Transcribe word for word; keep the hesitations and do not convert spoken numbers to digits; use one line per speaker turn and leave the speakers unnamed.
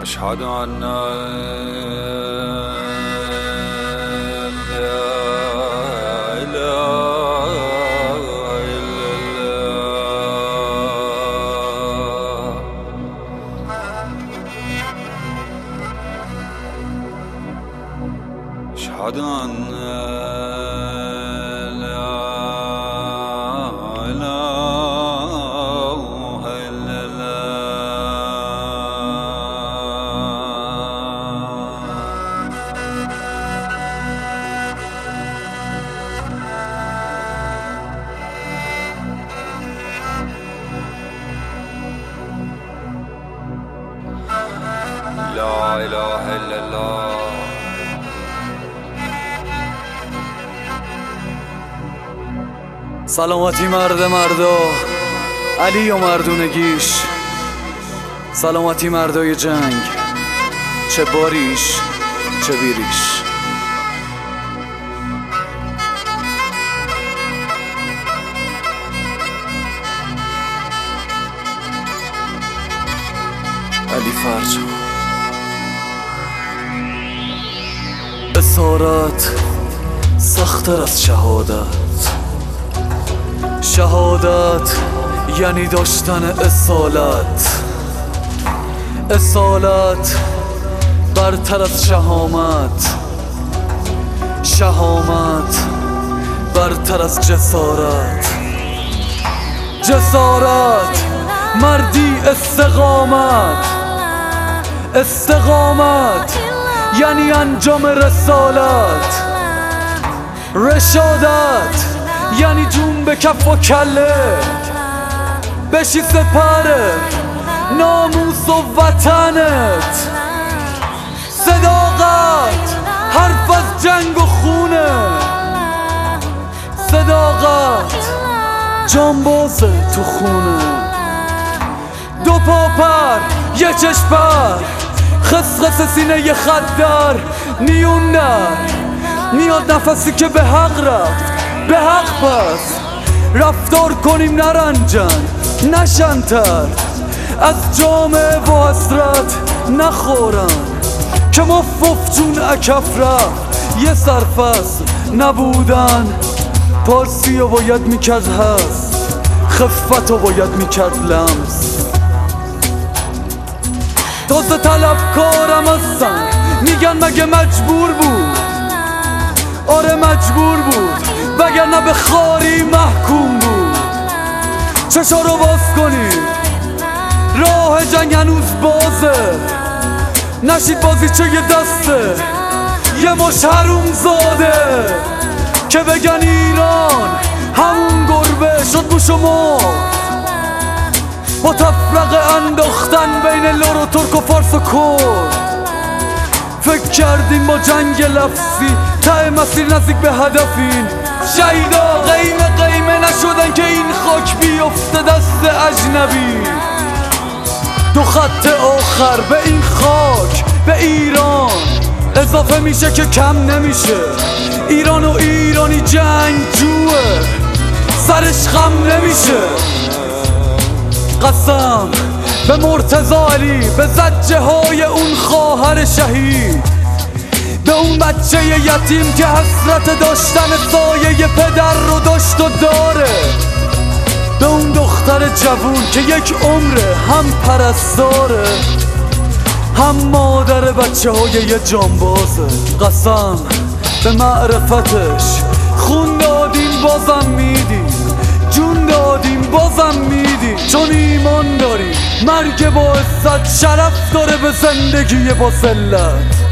أشهد أن لا إله إلا الله. أشهد أن لا إله إلا الله.
سلامتی مرد مردا، علی و مردونگیش. سلامتی مردای جنگ، چه باریش چه بیریش. علی فرجان. اسارت سخت‌تر از شهادت. شهادت یعنی داشتن اصالت. اصالت برتر از شهامت. شهامت برتر از جسارت. جسارت مردی استقامت. استقامت یعنی انجام رسالت. رشادت یعنی جون به کف و کله، بشی سپره ناموس و وطنت. صداقت حرف از جنگ و خونه. صداقت جانبازه تو خونه. دو پا پر یه چشم پر، خسخس سینه یه خدر نیون در میاد نفسی که به حق رفت به حق پس. رفتار کنیم نرنجن نشن تر، از جامعه و حسرت نخورن که مفف جون اکف رفت. یه سرفصل نبودن پارسی رو باید میکرد هست، خفت رو باید میکرد لمس. تازه طلب کارم هستن میگن مگه مجبور بود. آره مجبور بود وگرنه به خاری محکوم بود. چشا رو باز کنید، راه جنگ هنوز بازه. نشید بازی چه یه دسته یه مش حروم زاده که بگن ایران همون گربه شد بوش و مرد. با تفرقه انداختن بین لور و ترک و فارس و کرد. فکر کردیم با جنگ لفظی ته مسیر نزدیک به هدفین. شهیدا قیمه قیمه نشدن که این خاک بیفته دست اجنبی. دو خط آخر به این خاک به ایران اضافه میشه که کم نمیشه. ایران و ایرانی جنگ جوه سرش خم نمیشه. قسم به مرتضی علی، به زجه های اون خواهر شهید، به اون بچه یتیم که حسرت داشتن سایه پدر رو داشت و داره، به اون دختر جوون که یک عمره هم پرستاره هم مادر بچه های یه جانبازه. قسم به معرفتش خون دادیم بازم میدیم، جون دادیم بازم میدیم، چون ایمان داریم مرگ با عزت شرف داره به زندگی با ذلت.